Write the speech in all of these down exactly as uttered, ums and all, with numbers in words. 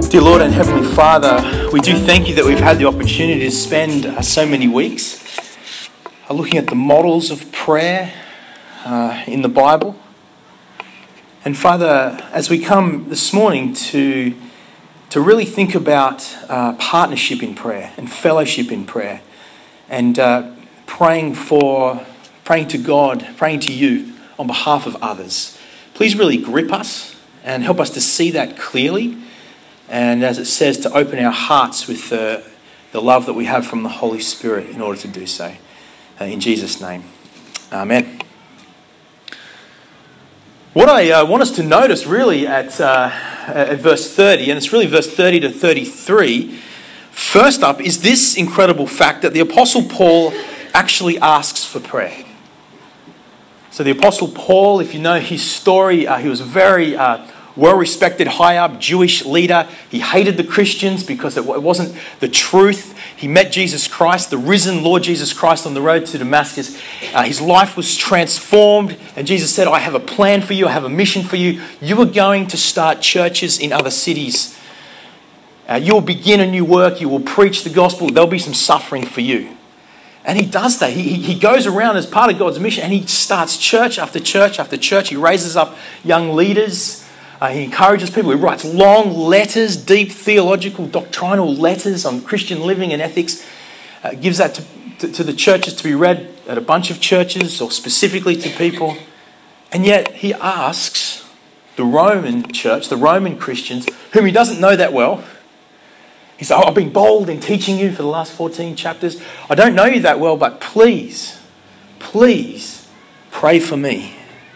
Dear Lord and Heavenly Father, we do thank you that we've had the opportunity to spend uh, so many weeks uh, looking at the models of prayer uh, in the Bible. And Father, as we come this morning to, to really think about uh, partnership in prayer and fellowship in prayer and uh, praying for, praying to God, praying to you on behalf of others, please really grip us and help us to see that clearly. And as it says, to open our hearts with the, the love that we have from the Holy Spirit in order to do so. Uh, in Jesus' name. Amen. What I uh, want us to notice really at, uh, at verse thirty, and it's really verse thirty to thirty-three, first up is this incredible fact that the Apostle Paul actually asks for prayer. So the Apostle Paul, if you know his story, uh, he was very... Uh, well-respected, high-up Jewish leader. He hated the Christians because it wasn't the truth. He met Jesus Christ, the risen Lord Jesus Christ, on the road to Damascus. Uh, his life was transformed, and Jesus said, I have a plan for you, I have a mission for you. You are going to start churches in other cities. Uh, you will begin a new work, you will preach the gospel, there'll be some suffering for you. And he does that. He, he goes around as part of God's mission, and he starts church after church after church. He raises up young leaders. Uh, he encourages people. He writes long letters, deep theological, doctrinal letters on Christian living and ethics. Uh, gives that to, to, to the churches to be read at a bunch of churches or specifically to people. And yet he asks the Roman church, the Roman Christians, whom he doesn't know that well. He says, oh, I've been bold in teaching you for the last fourteen chapters. I don't know you that well, but please, please pray for me.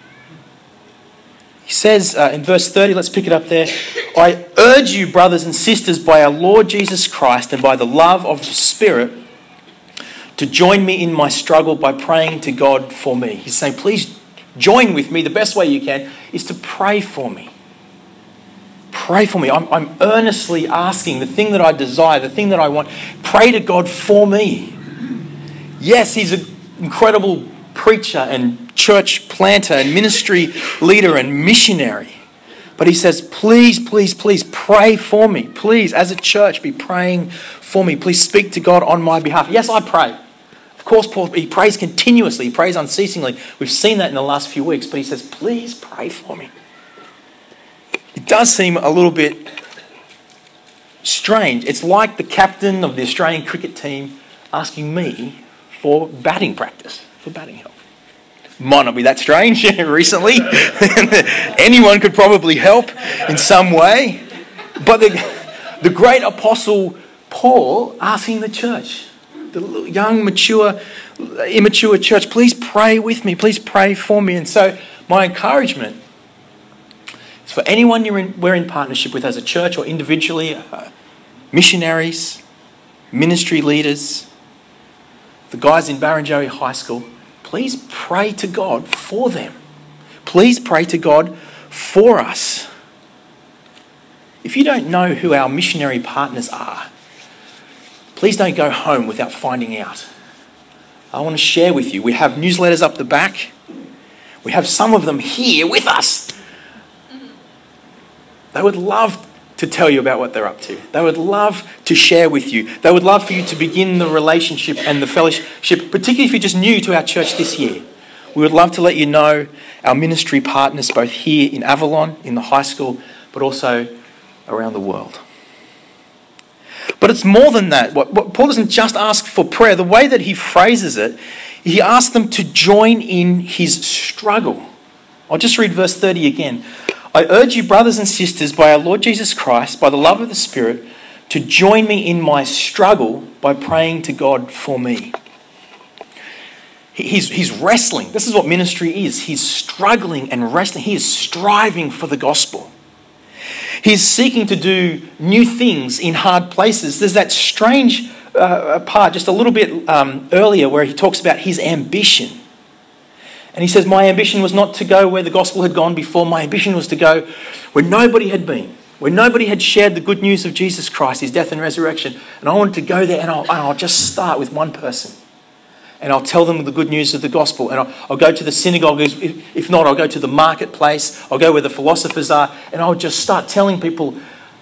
He says uh, in verse thirty, let's pick it up there. I urge you, brothers and sisters, by our Lord Jesus Christ and by the love of the Spirit, to join me in my struggle by praying to God for me. He's saying, please join with me. The best way you can is to pray for me. Pray for me. I'm, I'm earnestly asking the thing that I desire, the thing that I want. Pray to God for me. Yes, he's an incredible preacher and church planter and ministry leader and missionary. But he says, please, please, please pray for me. Please, as a church, be praying for me. Please speak to God on my behalf. Yes, I pray. Of course, Paul, he prays continuously. He prays unceasingly. We've seen that in the last few weeks. But he says, please pray for me. It does seem a little bit strange. It's like the captain of the Australian cricket team asking me for batting practice, for batting help. Might not be that strange recently. Anyone could probably help in some way. But the, the great apostle Paul asking the church, the young, mature, immature church, please pray with me, please pray for me. And so my encouragement is for anyone you're in, we're in partnership with as a church or individually, uh, missionaries, ministry leaders, the guys in Barrenjoey High School, please pray to God for them. Please pray to God for us. If you don't know who our missionary partners are, please don't go home without finding out. I want to share with you. We have newsletters up the back. We have some of them here with us. They would love to tell you about what they're up to. They would love to share with you. They would love for you to begin the relationship and the fellowship, particularly if you're just new to our church this year. We would love to let you know our ministry partners both here in Avalon, in the high school, but also around the world. But it's more than that. What, what Paul doesn't just ask for prayer. The way that he phrases it, he asks them to join in his struggle. I'll just read verse thirty again. I urge you, brothers and sisters, by our Lord Jesus Christ, by the love of the Spirit, to join me in my struggle by praying to God for me. He's, he's wrestling. This is what ministry is. He's struggling and wrestling. He is striving for the gospel. He's seeking to do new things in hard places. There's that strange uh, part just a little bit um, earlier where he talks about his ambition. And he says, my ambition was not to go where the gospel had gone before. My ambition was to go where nobody had been, where nobody had shared the good news of Jesus Christ, his death and resurrection. And I wanted to go there and I'll, and I'll just start with one person. And I'll tell them the good news of the gospel. And I'll, I'll go to the synagogue. If, if not, I'll go to the marketplace. I'll go where the philosophers are. And I'll just start telling people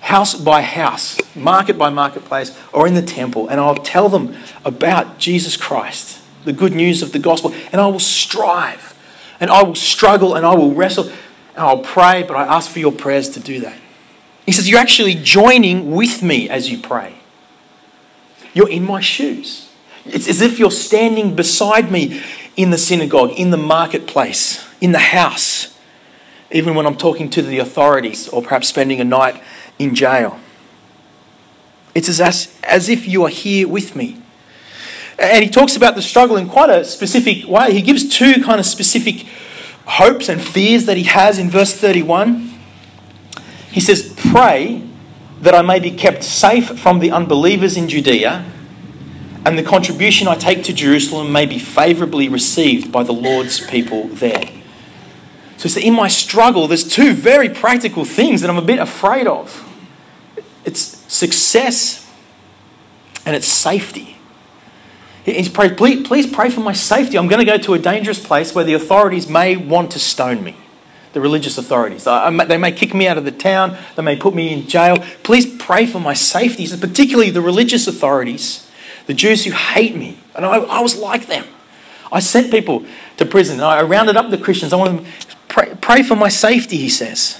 house by house, market by marketplace, or in the temple, and I'll tell them about Jesus Christ, the good news of the gospel, and I will strive, and I will struggle, and I will wrestle, and I'll pray, but I ask for your prayers to do that. He says, you're actually joining with me as you pray. You're in my shoes. It's as if you're standing beside me in the synagogue, in the marketplace, in the house, even when I'm talking to the authorities or perhaps spending a night in jail. It's as, as if you are here with me. And he talks about the struggle in quite a specific way. He gives two kind of specific hopes and fears that he has in verse thirty-one. He says, pray that I may be kept safe from the unbelievers in Judea, and the contribution I take to Jerusalem may be favourably received by the Lord's people there. So it's that in my struggle, there's two very practical things that I'm a bit afraid of. It's success and it's safety. He's prayed, please, please pray for my safety. I'm going to go to a dangerous place where the authorities may want to stone me. The religious authorities. They may kick me out of the town. They may put me in jail. Please pray for my safety. So particularly the religious authorities, the Jews who hate me. And I, I was like them. I sent people to prison. I rounded up the Christians. I wanted them to pray, pray for my safety, he says.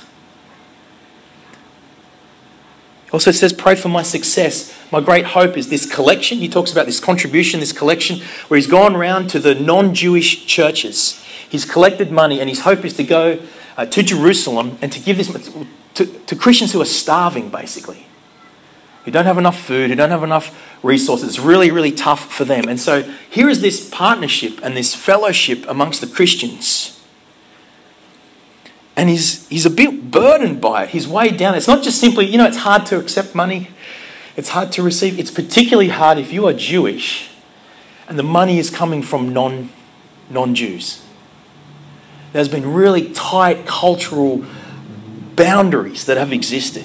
He also says, pray for my success. My great hope is this collection. He talks about this contribution, this collection, where he's gone around to the non-Jewish churches. He's collected money, and his hope is to go uh, to Jerusalem and to give this to, to Christians who are starving, basically, who don't have enough food, who don't have enough resources. It's really, really tough for them. And so here is this partnership and this fellowship amongst the Christians. And he's he's a bit burdened by it. He's weighed down. It's not just simply, you know, it's hard to accept money. It's hard to receive. It's particularly hard if you are Jewish and the money is coming from non, non-Jews. There's been really tight cultural boundaries that have existed.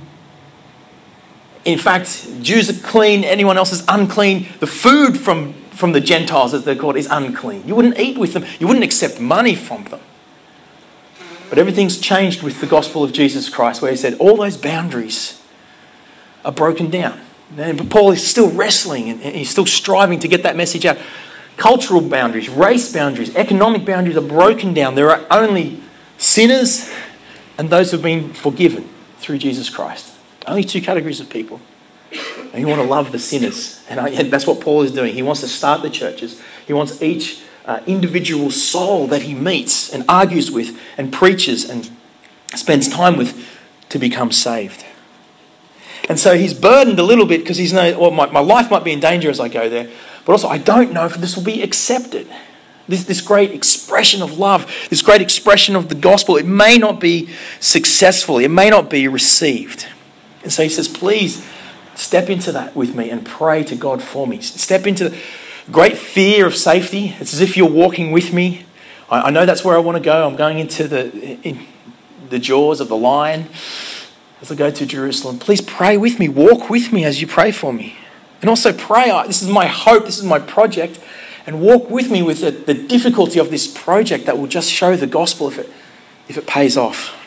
In fact, Jews are clean, anyone else is unclean. The food from, from the Gentiles, as they're called, is unclean. You wouldn't eat with them. You wouldn't accept money from them. But everything's changed with the gospel of Jesus Christ, where he said all those boundaries are broken down. But Paul is still wrestling and he's still striving to get that message out. Cultural boundaries, race boundaries, economic boundaries are broken down. There are only sinners and those who have been forgiven through Jesus Christ. Only two categories of people. And you want to love the sinners. And, I, and that's what Paul is doing. He wants to start the churches. He wants each uh, individual soul that he meets and argues with and preaches and spends time with to become saved. And so he's burdened a little bit because he's no, well, my, my life might be in danger as I go there, but also I don't know if this will be accepted. This, this great expression of love, this great expression of the gospel, it may not be successful, it may not be received. And so he says, please step into that with me and pray to God for me. Step into the great fear of safety. It's as if you're walking with me. I, I know that's where I want to go. I'm going into the, in the jaws of the lion as I go to Jerusalem. Please pray with me. Walk with me as you pray for me. And also pray, this is my hope, this is my project, and walk with me with the, the difficulty of this project that will just show the gospel if it, if it pays off.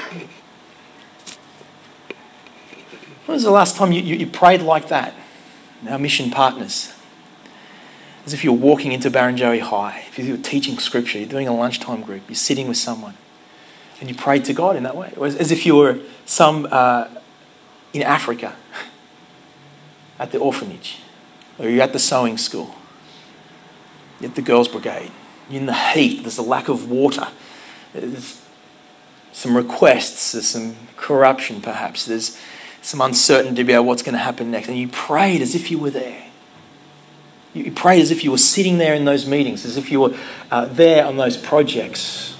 When was the last time you, you, you prayed like that? Our mission partners. As if you're walking into Barrenjoey High, if you're teaching scripture, you're doing a lunchtime group, you're sitting with someone, and you prayed to God in that way. Or as if you were some uh, in Africa at the orphanage, or you're at the sewing school, you're at the girls' brigade, you're in the heat, there's a lack of water, there's some requests, there's some corruption perhaps, there's some uncertainty about what's going to happen next, and you prayed as if you were there. You prayed as if you were sitting there in those meetings, as if you were uh, there on those projects.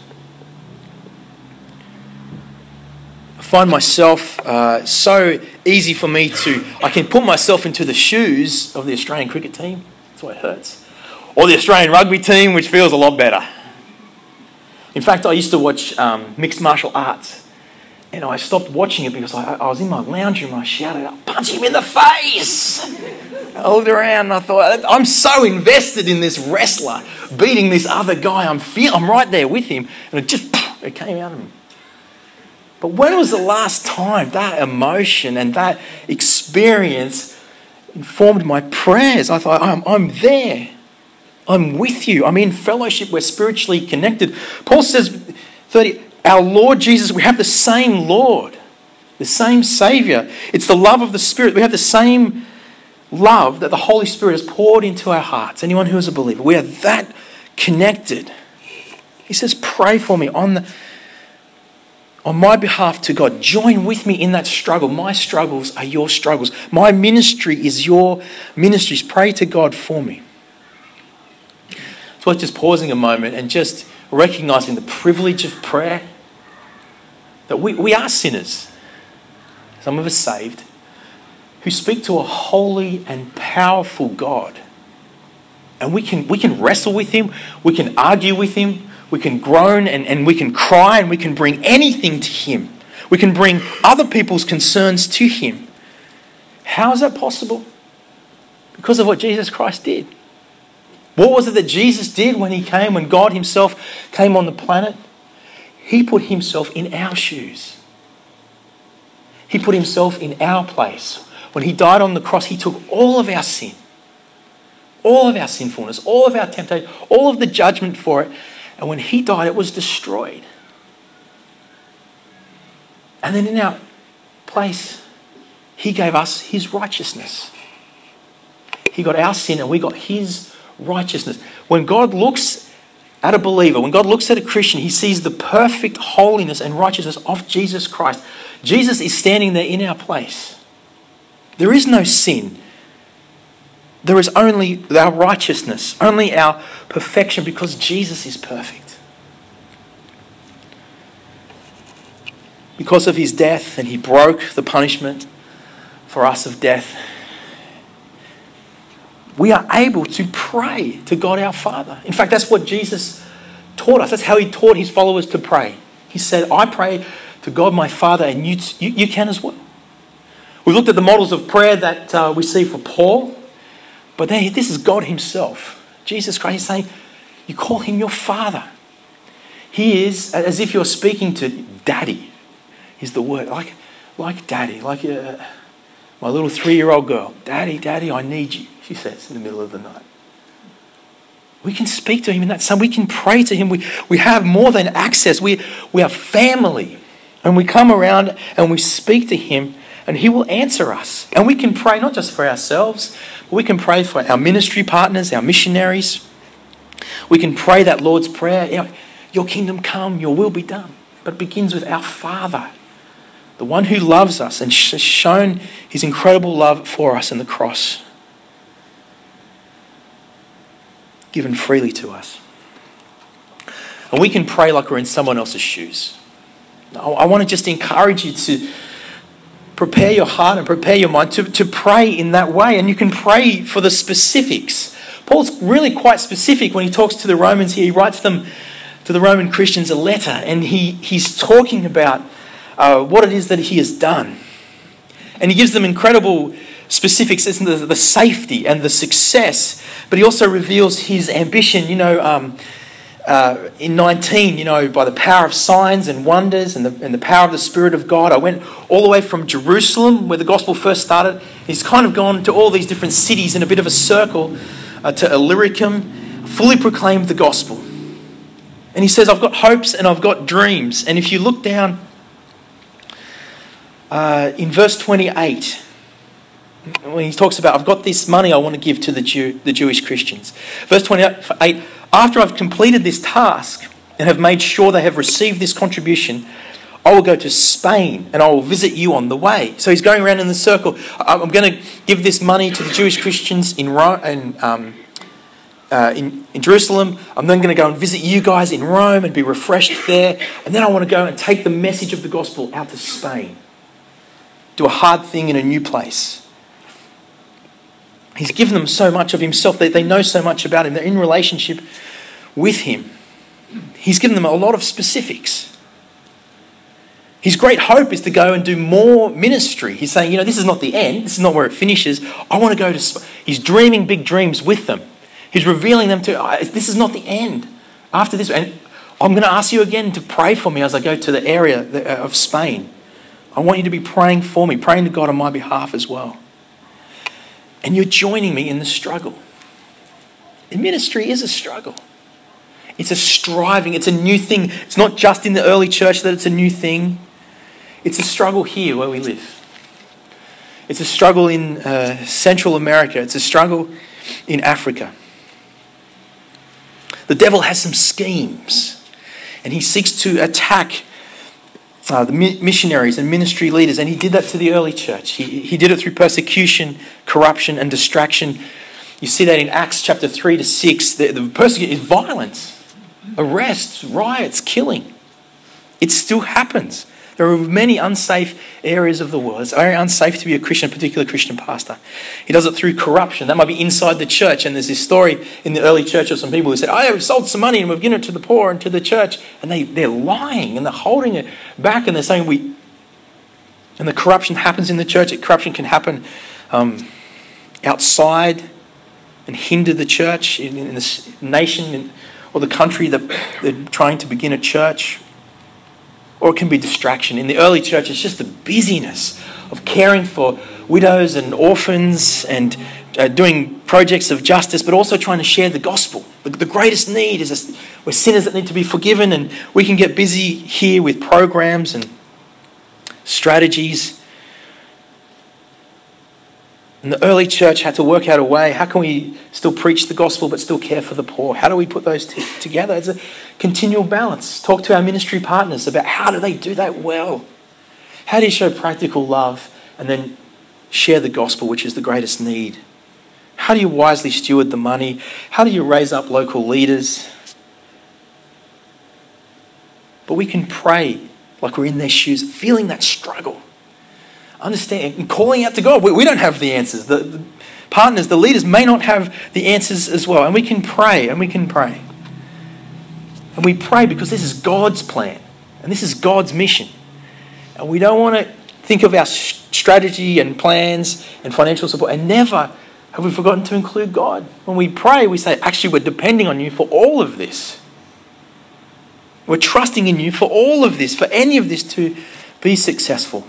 I find myself uh, so easy for me to, I can put myself into the shoes of the Australian cricket team. That's why it hurts. Or the Australian rugby team, which feels a lot better. In fact, I used to watch um, mixed martial arts. And I stopped watching it because I, I was in my lounge room and I shouted out, punch him in the face! I looked around and I thought, I'm so invested in this wrestler beating this other guy. I'm feel, I'm right there with him. And it just, it came out of me. But when was the last time that emotion and that experience informed my prayers? I thought, I'm, I'm there. I'm with you. I'm in fellowship. We're spiritually connected. Paul says, thirty, our Lord Jesus, we have the same Lord, the same Saviour. It's the love of the Spirit. We have the same love that the Holy Spirit has poured into our hearts. Anyone who is a believer, we are that connected. He says, pray for me on the, on my behalf to God. Join with me in that struggle. My struggles are your struggles. My ministry is your ministries. Pray to God for me. It's worth just pausing a moment and just recognizing the privilege of prayer. That we, we are sinners, some of us saved, who speak to a holy and powerful God. And we can we can wrestle with him, we can argue with him, we can groan and, and we can cry and we can bring anything to him. We can bring other people's concerns to him. How is that possible? Because of what Jesus Christ did. What was it that Jesus did when he came, when God himself came on the planet? He put himself in our shoes. He put himself in our place. When he died on the cross, he took all of our sin, all of our sinfulness, all of our temptation, all of the judgment for it. And when he died, it was destroyed. And then in our place, he gave us his righteousness. He got our sin and we got his righteousness. When God looks at a believer, when God looks at a Christian, he sees the perfect holiness and righteousness of Jesus Christ. Jesus is standing there in our place. There is no sin. There is only our righteousness, only our perfection, because Jesus is perfect. Because of his death, and he broke the punishment for us of death, we are able to pray to God our Father. In fact, that's what Jesus taught us. That's how he taught his followers to pray. He said, I pray to God my Father, and you, you, you can as well. We looked at the models of prayer that uh, we see for Paul, but then this is God himself. Jesus Christ is saying, you call him your Father. He is as if you're speaking to Daddy, is the word. Like, like Daddy, like uh, my little three-year-old girl. Daddy, Daddy, I need you, she says in the middle of the night. We can speak to him in that son. We can pray to him. We, we have more than access. We, we are family. And we come around and we speak to him and he will answer us. And we can pray not just for ourselves, but we can pray for our ministry partners, our missionaries. We can pray that Lord's Prayer, you know, your kingdom come, your will be done. But it begins with our Father, the one who loves us and has shown his incredible love for us in the cross, given freely to us. And we can pray like we're in someone else's shoes. I want to just encourage you to prepare your heart and prepare your mind to, to pray in that way. And you can pray for the specifics. Paul's really quite specific when he talks to the Romans here. He writes them, to the Roman Christians, a letter. And he, he's talking about uh, what it is that he has done. And he gives them incredible specifics, the, the safety and the success. But he also reveals his ambition, you know, um, Uh, in nineteen, you know, by the power of signs and wonders and the, and the power of the Spirit of God, I went all the way from Jerusalem, where the gospel first started. He's kind of gone to all these different cities in a bit of a circle, uh, to Illyricum, fully proclaimed the gospel. And he says, I've got hopes and I've got dreams. And if you look down uh, in verse twenty-eight, when he talks about, I've got this money I want to give to the Jew, the Jewish Christians. Verse twenty-eight, after I've completed this task and have made sure they have received this contribution, I will go to Spain and I will visit you on the way. So he's going around in the circle. I'm going to give this money to the Jewish Christians in Rome, in, um, uh, in, in Jerusalem. I'm then going to go and visit you guys in Rome and be refreshed there. And then I want to go and take the message of the gospel out to Spain. Do a hard thing in a new place. He's given them so much of himself. They, they know so much about him. They're in relationship with him. He's given them a lot of specifics. His great hope is to go and do more ministry. He's saying, you know, this is not the end. This is not where it finishes. I want to go to... Sp-. He's dreaming big dreams with them. He's revealing them to... This is not the end. After this... And I'm going to ask you again to pray for me as I go to the area of Spain. I want you to be praying for me, praying to God on my behalf as well. And you're joining me in the struggle. And ministry is a struggle. It's a striving. It's a new thing. It's not just in the early church that it's a new thing. It's a struggle here where we live. It's a struggle in uh, Central America. It's a struggle in Africa. The devil has some schemes, and he seeks to attack uh, the missionaries and ministry leaders, and he did that to the early church. He, he did it through persecution, corruption, and distraction. You see that in Acts chapter three to six. The, the persecution is violence, arrests, riots, killing. It still happens. There are many unsafe areas of the world. It's very unsafe to be a Christian, a particular Christian pastor. He does it through corruption. That might be inside the church. And there's this story in the early church of some people who said, oh, we've sold some money and we've given it to the poor and to the church. And they, they're lying and they're holding it back and they're saying we... And the corruption happens in the church. Corruption can happen um, outside and hinder the church in, in this nation in, or the country that they're trying to begin a church. Or it can be distraction. In the early church, it's just the busyness of caring for widows and orphans and uh, doing projects of justice, but also trying to share the gospel. The, the greatest need is a, we're sinners that need to be forgiven, and we can get busy here with programs and strategies. And the early church had to work out a way. How can we still preach the gospel but still care for the poor? How do we put those t- together? It's a continual balance. Talk to our ministry partners about how do they do that well. How do you show practical love and then share the gospel, which is the greatest need? How do you wisely steward the money? How do you raise up local leaders? But we can pray like we're in their shoes, feeling that struggle. Understand and calling out to God. We, we don't have the answers. The, the partners, the leaders may not have the answers as well. And we can pray and we can pray. And we pray because this is God's plan. And this is God's mission. And we don't want to think of our strategy and plans and financial support. And never have we forgotten to include God. When we pray, we say, actually, we're depending on you for all of this. We're trusting in you for all of this, for any of this to be successful.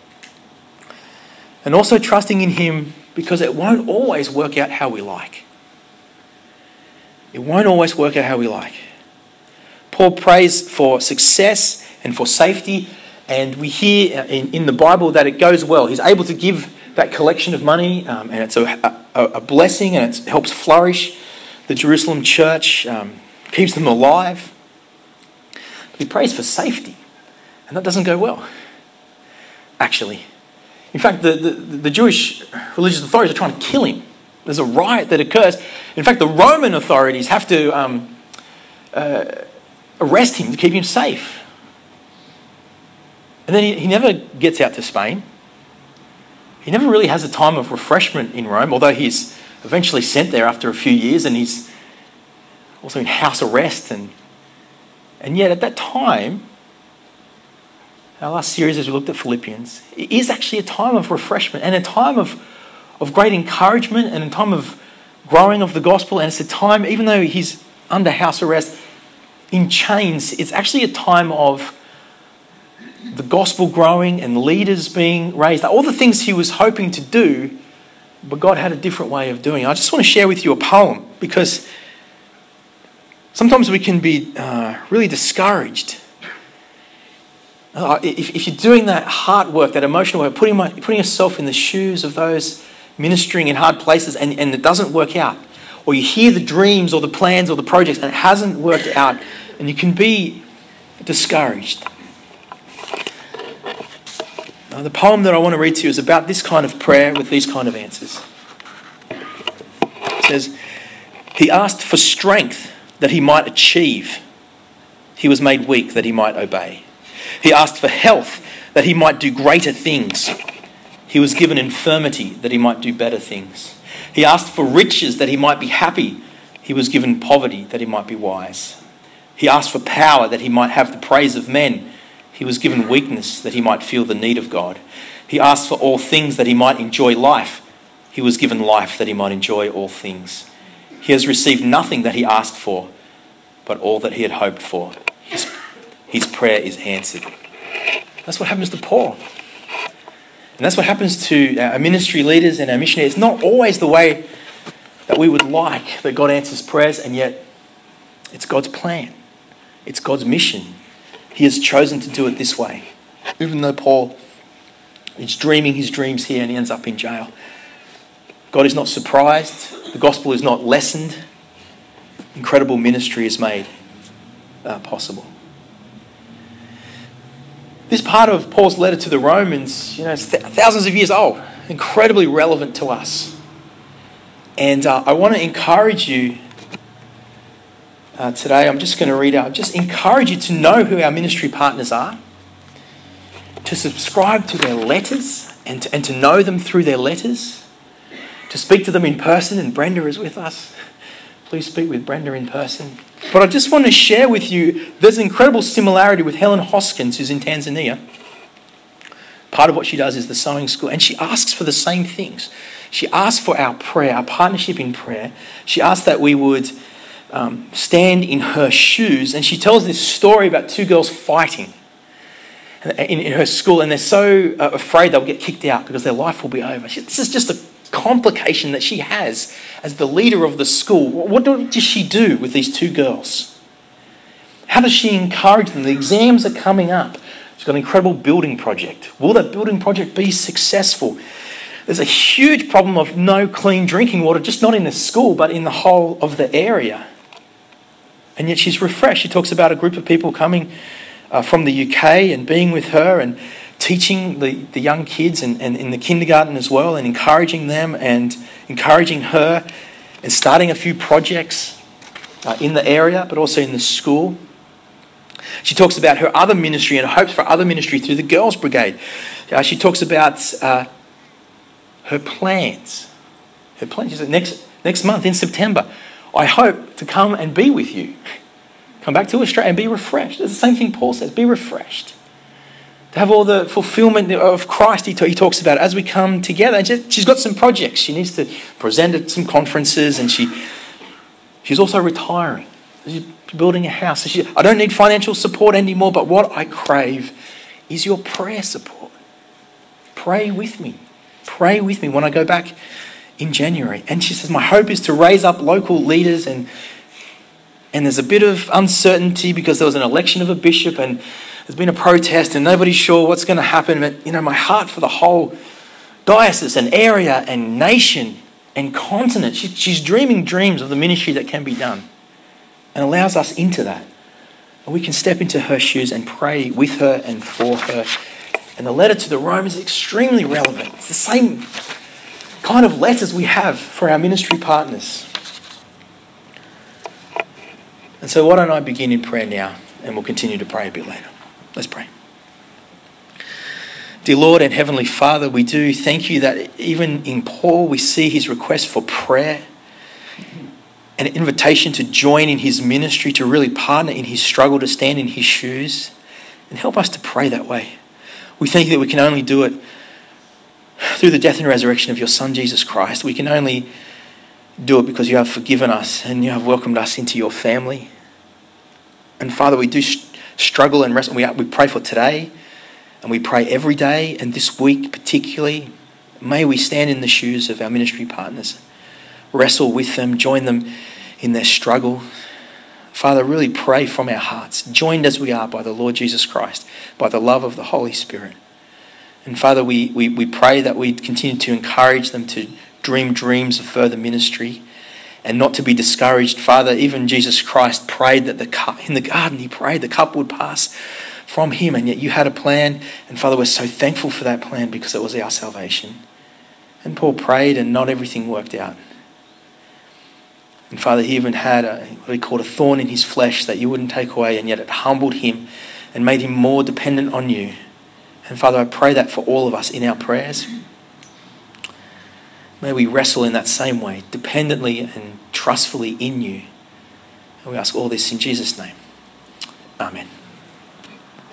And also trusting in him because it won't always work out how we like. It won't always work out how we like. Paul prays for success and for safety, and we hear in, in the Bible that it goes well. He's able to give that collection of money, um, and it's a, a, a blessing, and it helps flourish the Jerusalem church, um, keeps them alive. But he prays for safety, and that doesn't go well, actually. In fact, the, the, the Jewish religious authorities are trying to kill him. There's a riot that occurs. In fact, the Roman authorities have to um, uh, arrest him to keep him safe. And then he, he never gets out to Spain. He never really has a time of refreshment in Rome, although he's eventually sent there after a few years, and he's also in house arrest. And, and yet at that time, our last series as we looked at Philippians, it is actually a time of refreshment and a time of, of great encouragement and a time of growing of the gospel. And it's a time, even though he's under house arrest, in chains, it's actually a time of the gospel growing and leaders being raised. All the things he was hoping to do, but God had a different way of doing it. I just want to share with you a poem because sometimes we can be uh, really discouraged. Uh, if, if you're doing that heart work, that emotional work, putting, my, putting yourself in the shoes of those ministering in hard places and, and it doesn't work out, or you hear the dreams or the plans or the projects and it hasn't worked out, and you can be discouraged. Now, the poem that I want to read to you is about this kind of prayer with these kind of answers. It says, he asked for strength that he might achieve. He was made weak that he might obey. He asked for health that he might do greater things. He was given infirmity that he might do better things. He asked for riches that he might be happy. He was given poverty that he might be wise. He asked for power that he might have the praise of men. He was given weakness that he might feel the need of God. He asked for all things that he might enjoy life. He was given life that he might enjoy all things. He has received nothing that he asked for, but all that he had hoped for. his prayer is answered. That's what happens to Paul. And that's what happens to our ministry leaders and our missionaries. It's not always the way that we would like that God answers prayers, and yet it's God's plan. It's God's mission. He has chosen to do it this way. Even though Paul is dreaming his dreams here and he ends up in jail, God is not surprised. The gospel is not lessened. Incredible ministry is made uh, possible. This part of Paul's letter to the Romans, you know, it's th- thousands of years old, incredibly relevant to us. And uh, I want to encourage you uh, today, I'm just going to read out, just encourage you to know who our ministry partners are, to subscribe to their letters and to, and to know them through their letters, to speak to them in person, and Brenda is with us. Please speak with Brenda in person. But I just want to share with you, there's an incredible similarity with Helen Hoskins, who's in Tanzania. Part of what she does is the sewing school, and she asks for the same things. She asks for our prayer, our partnership in prayer. She asks that we would um, stand in her shoes, and she tells this story about two girls fighting in, in her school, and they're so uh, afraid they'll get kicked out because their life will be over. She, this is just a complication that she has as the leader of the school. What does she do with these two girls? How does she encourage them? The exams are coming up. She's got an incredible building project. Will that building project be successful? There's a huge problem of no clean drinking water, just not in the school, but in the whole of the area. And yet she's refreshed. She talks about a group of people coming uh, from the U K and being with her and teaching the, the young kids and, and in the kindergarten as well, and encouraging them and encouraging her and starting a few projects uh, in the area, but also in the school. She talks about her other ministry and hopes for other ministry through the Girls' Brigade. Uh, she talks about uh, her plans. Her plans. She said, next, next month in September, I hope to come and be with you. Come back to Australia and be refreshed. It's the same thing Paul says, be refreshed. To have all the fulfillment of Christ he, t- he talks about as we come together. And she, she's got some projects. She needs to present at some conferences, and she she's also retiring. She's building a house. So she, I don't need financial support anymore, but what I crave is your prayer support. Pray with me. Pray with me when I go back in January. And she says, my hope is to raise up local leaders, and and there's a bit of uncertainty because there was an election of a bishop and there's been a protest and nobody's sure what's going to happen. But, you know, my heart for the whole diocese and area and nation and continent. She, she's dreaming dreams of the ministry that can be done, and allows us into that. And we can step into her shoes and pray with her and for her. And the letter to the Romans is extremely relevant. It's the same kind of letters we have for our ministry partners. And so why don't I begin in prayer now, and we'll continue to pray a bit later. Let's pray. Dear Lord and Heavenly Father, we do thank you that even in Paul we see his request for prayer, an invitation to join in his ministry, to really partner in his struggle, to stand in his shoes, and help us to pray that way. We thank you that we can only do it through the death and resurrection of your Son, Jesus Christ. We can only do it because you have forgiven us and you have welcomed us into your family. And Father, we do struggle and wrestle. We, we pray for today, and we pray every day, and this week particularly. May we stand in the shoes of our ministry partners, wrestle with them, join them in their struggle. Father, really pray from our hearts, joined as we are by the Lord Jesus Christ, by the love of the Holy Spirit. And Father, we, we, we pray that we continue to encourage them to dream dreams of further ministry and not to be discouraged. Father, even Jesus Christ prayed that the cup, in the garden, he prayed the cup would pass from him, and yet you had a plan. And Father, we're so thankful for that plan because it was our salvation. And Paul prayed and not everything worked out. And Father, he even had a, what he called a thorn in his flesh that you wouldn't take away, and yet it humbled him and made him more dependent on you. And Father, I pray that for all of us in our prayers. May we wrestle in that same way, dependently and trustfully in you. And we ask all this in Jesus' name. Amen.